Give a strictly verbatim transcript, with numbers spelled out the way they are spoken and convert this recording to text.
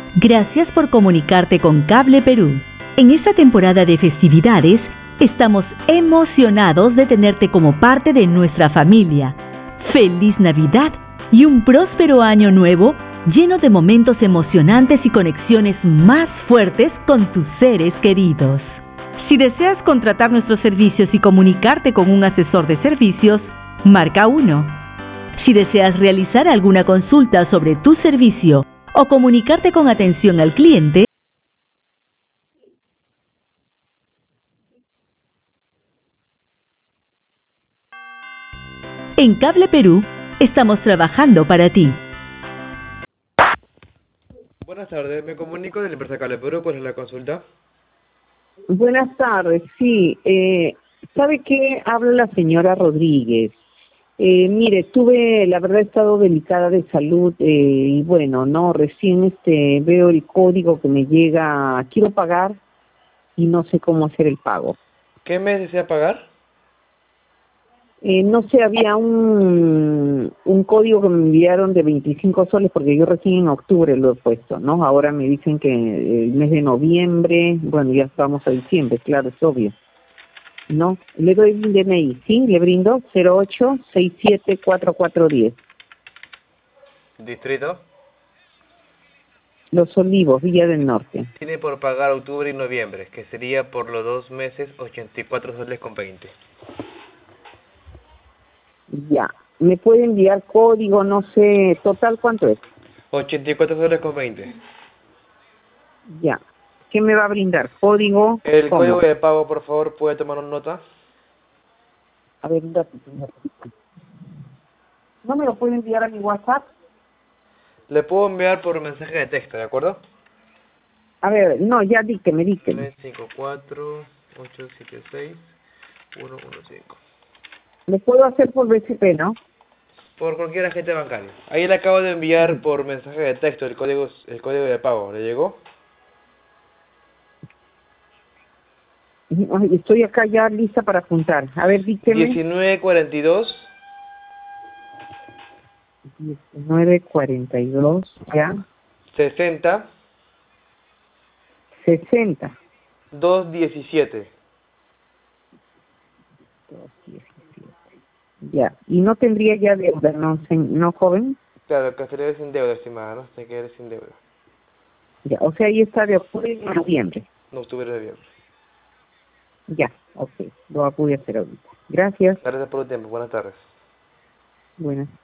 Gracias por comunicarte con Cable Perú. En esta temporada de festividades, estamos emocionados de tenerte como parte de nuestra familia. ¡Feliz Navidad y un próspero año nuevo lleno de momentos emocionantes y conexiones más fuertes con tus seres queridos! Si deseas contratar nuestros servicios y comunicarte con un asesor de servicios, marca uno. Si deseas realizar alguna consulta sobre tu servicio o comunicarte con atención al cliente, en Cable Perú estamos trabajando para ti. Buenas tardes, me comunico de la empresa Cable Perú. ¿Cuál es la consulta? Buenas tardes, sí. Eh, ¿Sabe qué? Habla la señora Rodríguez. Eh, mire, tuve, la verdad, he estado delicada de salud eh, y bueno, no, recién este veo el código que me llega, quiero pagar y no sé cómo hacer el pago. ¿Qué mes desea pagar? Eh, no sé, había un, un código que me enviaron de veinticinco soles porque yo recién en octubre lo he puesto, ¿no? Ahora me dicen que el mes de noviembre, bueno, ya estamos a diciembre, claro, es obvio. No, le doy un D N I, sí, le brindo cero ocho seis siete cuatro cuatro uno cero. Distrito. Los Olivos, Villa del Norte. Tiene por pagar octubre y noviembre, que sería por los dos meses ochenta y cuatro soles con veinte. Ya. ¿Me puede enviar código? No sé, total, ¿cuánto es? ochenta y cuatro soles con veinte. Ya. ¿Qué me va a brindar? ¿Código? El ¿Cómo? código de pago, por favor, puede tomar una nota. A ver, un ratito, un ratito. ¿No me lo puede enviar a mi WhatsApp? Le puedo enviar por mensaje de texto, ¿de acuerdo? A ver, no, ya díqueme, díqueme. nueve cinco cuatro ocho siete seis uno uno cinco. Lo puedo hacer por B C P, ¿no? Por cualquier agente bancario. Ahí le acabo de enviar por mensaje de texto el código, el código de pago. ¿Le llegó? Ay, estoy acá ya lista para apuntar. A ver, díqueme. diecinueve cuarenta y dos diecinueve cuarenta y dos, ya. sesenta sesenta. dos diecisiete. Ya. ¿Y no tendría ya deuda, no, se- no joven? Claro, que se sin deuda, estimada, ¿no? Se quede sin deuda. Ya. O sea, ahí está de octubre y noviembre. No octubre, noviembre. Ya. Ok. Lo voy a hacer ahorita. Gracias. Gracias por el tiempo. Buenas tardes. Buenas.